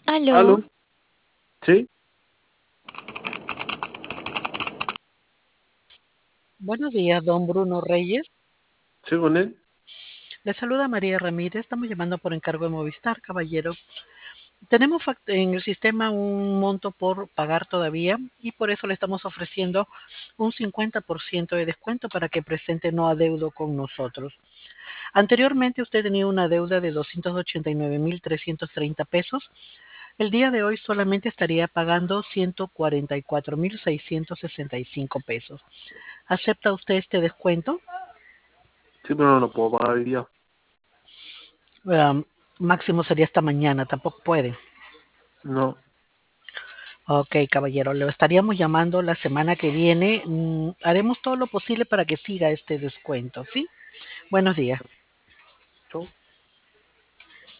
Aló, ¿Aló? ¿Sí? buenos días, don Bruno Reyes. ¿Sí con él? Le saluda María Ramírez. Estamos llamando por encargo de Movistar, caballero. Tenemos en el sistema un monto por pagar todavía y por eso le estamos ofreciendo un 50% de descuento para que presente no adeudo con nosotros. Anteriormente usted tenía una deuda de 289.330 pesos. El día de hoy solamente estaría pagando 144.665 pesos. ¿Acepta usted este descuento? Sí, pero no lo puedo pagar hoy día. Am, Máximo sería esta mañana, tampoco puede. No. Ok, caballero, lo estaríamos llamando la semana que viene. Haremos todo lo posible para que siga este descuento, ¿sí? Buenos días.